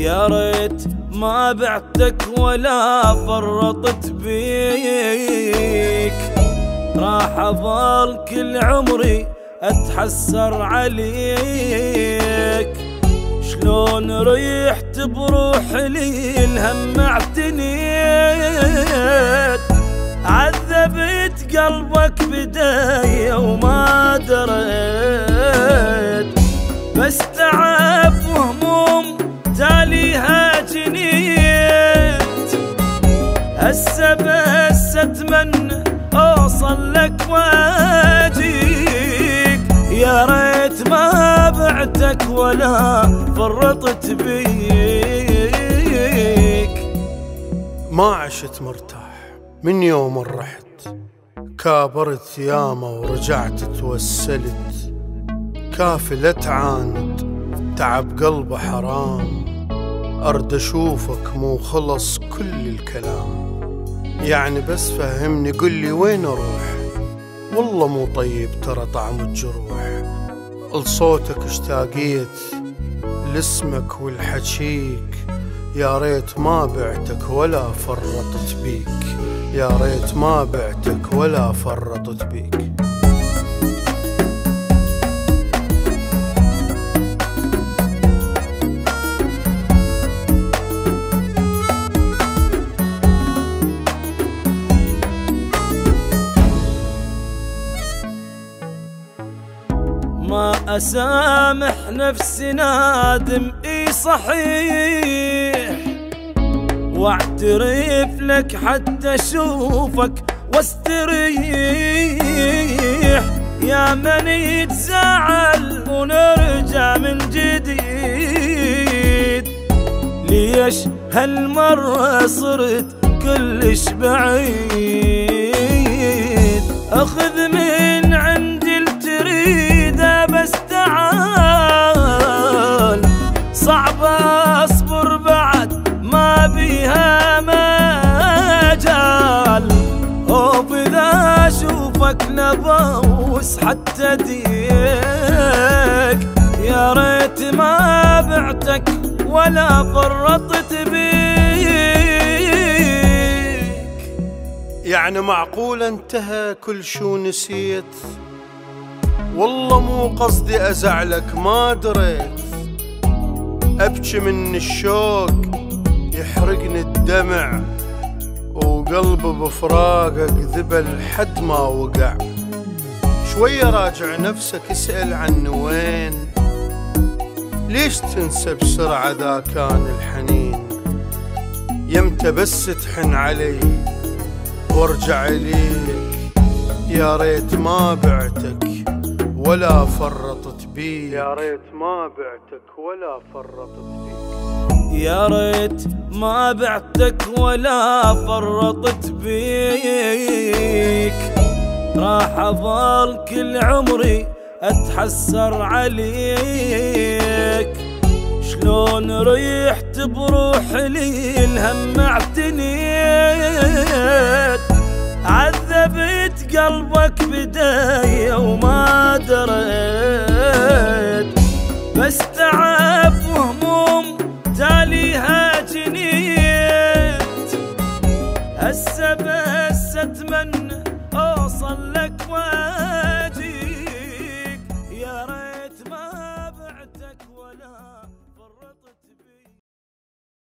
يا ريت ما بعتك ولا فرطت بيك، راح أظل كل عمري أتحسر عليك. شلون ريحت بروح لي الهم اعتنيت، عذبت قلبك بداية وما دريت، بس تعب وهموم تاليها جنيت. هسه بس اتمنى اوصل لك واجيك، يا ريت ما بعتك ولا فرطت بيك. ما عشت مرتاح من يوم رحت، كابرت ياما ورجعت توسلت، كافي تعاند تعب قلبه حرام، أرد أشوفك مو خلص كل الكلام. يعني بس فهمني قلي وين أروح، والله مو طيب ترى طعم الجروح. لصوتك اشتاقيت لاسمك والحشيك، يا ريت ما بعتك ولا فرطت بيك، يا ريت ما بعتك ولا فرطت بيك. ما أسامح نفسي نادم اي صحيح، واعترف لك حتى اشوفك واستريح. يا من يتزعل ونرجع من جديد، ليش هالمرة صرت كلش بعيد؟ اخذ من عندي التريده بس تعال، صعب اصبر بعد ما بيها مجال. اوف اذا اشوفك نبوس حتى ديك، يا ريت ما بعتك ولا فرطت بيك. يعني معقول انتهى كل شو نسيت؟ والله مو قصدي ازعلك ما دريت، ابكي من الشوق يحرقني الدمع، وقلبي بفراقك ذبل حد ما وقع. شوية راجع نفسك اسأل عني وين، ليش تنسى بسرعة ذا كان الحنين؟ يمتى بس تحن علي وارجع ليك، يا ريت ما بعتك ولا فرطت بيك، يا ريت ما بعتك ولا فرطت بيك. يا ريت ما بعتك ولا فرطت بيك، راح أظل كل عمري أتحسر عليك. شلون ريحت بروح لي الهم اعتنيت، عذبت قلبك بداية وما دريت، بس تعب وهموم تاليها